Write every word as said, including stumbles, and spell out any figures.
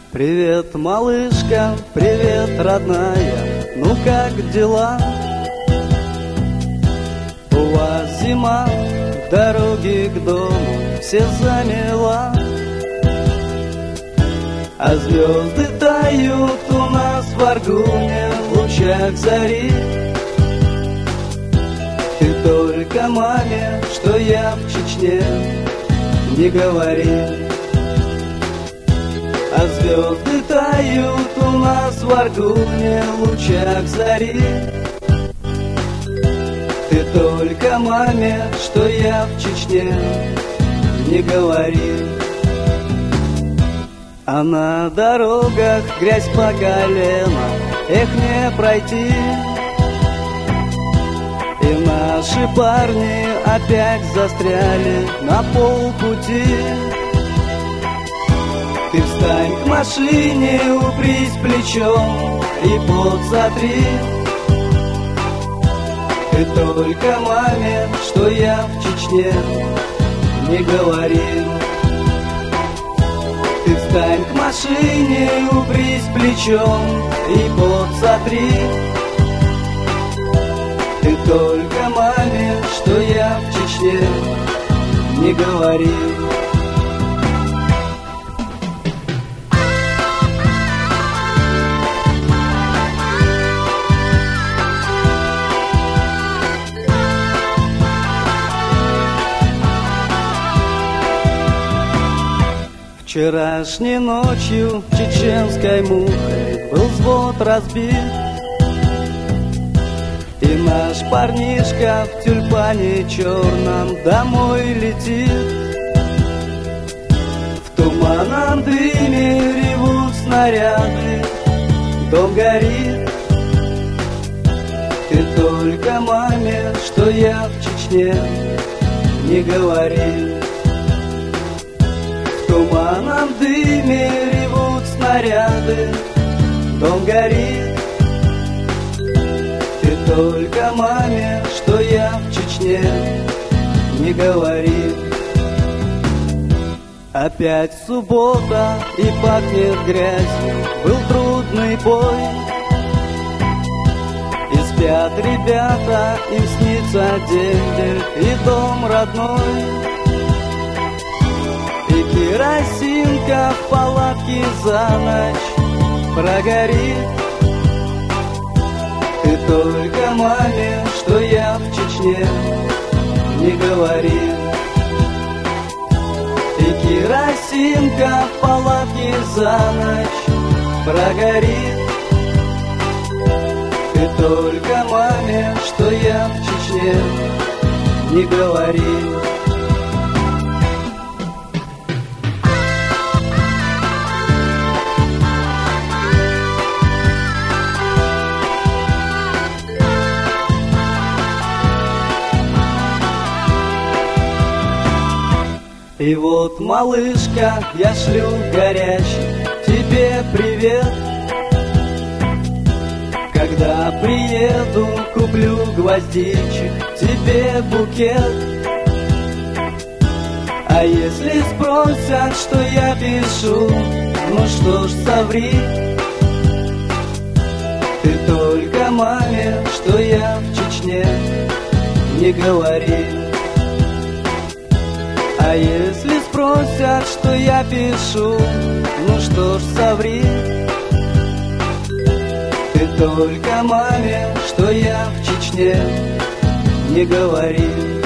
Привет, малышка, привет, родная, ну как дела? У вас зима, дороги к дому все замела, а звезды тают у нас в Аргуне в лучах зари. Ты только маме, что я в Чечне, не говори. А звезды тают у нас в Аргуне в лучах зари. Ты только маме, что я в Чечне, не говори. А на дорогах грязь по колено, эх, не пройти. И наши парни опять застряли на полпути. Ты встань к машине, упрись плечом и подсотри. Ты только маме, что я в Чечне, не говори. Ты встань к машине, упрись плечом и подсотри. Ты только маме, что я в Чечне, не говори. Вчерашней ночью чеченской мухой был взвод разбит, и наш парнишка в тюльпане черном домой летит. В туманном дыме ревут снаряды, дом горит. Ты только маме, что я в Чечне, не говори. В туманном дыме ревут снаряды, дом горит. Ты только маме, что я в Чечне, не говори. Опять суббота и пахнет грязью, был трудный бой. И спят ребята, им снится дембель и дом родной. И керосинка в палатке за ночь прогорит. Ты только маме, что я в Чечне, не говори. И керосинка в палатке за ночь прогорит. Ты только маме, что я в Чечне, не говори. И вот, малышка, я шлю горячий тебе привет. Когда приеду, куплю гвоздичек тебе букет. А если спросят, что я пишу, ну что ж, соври. Ты только маме, что я в Чечне, не говори. А если спросят, что я пишу, ну что ж, соври. Ты только маме, что я в Чечне, не говори.